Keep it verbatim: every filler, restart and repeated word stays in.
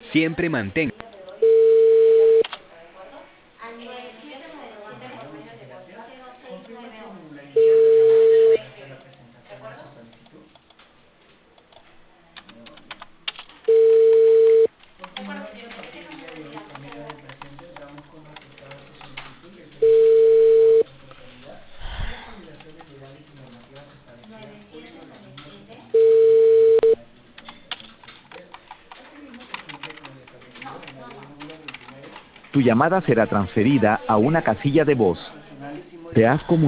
Siempre mantenga. Tu llamada será transferida a una casilla de voz. Te has comunicado.